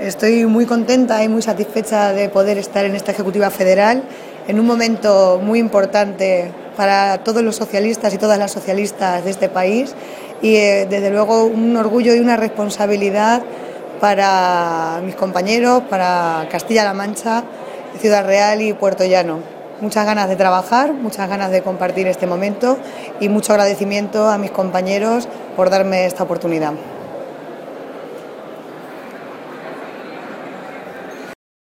Estoy muy contenta y muy satisfecha de poder estar en esta Ejecutiva Federal en un momento muy importante para todos los socialistas y todas las socialistas de este país y desde luego un orgullo y una responsabilidad para mis compañeros, para Castilla-La Mancha, Ciudad Real y Puerto Llano. Muchas ganas de trabajar, muchas ganas de compartir este momento y mucho agradecimiento a mis compañeros por darme esta oportunidad.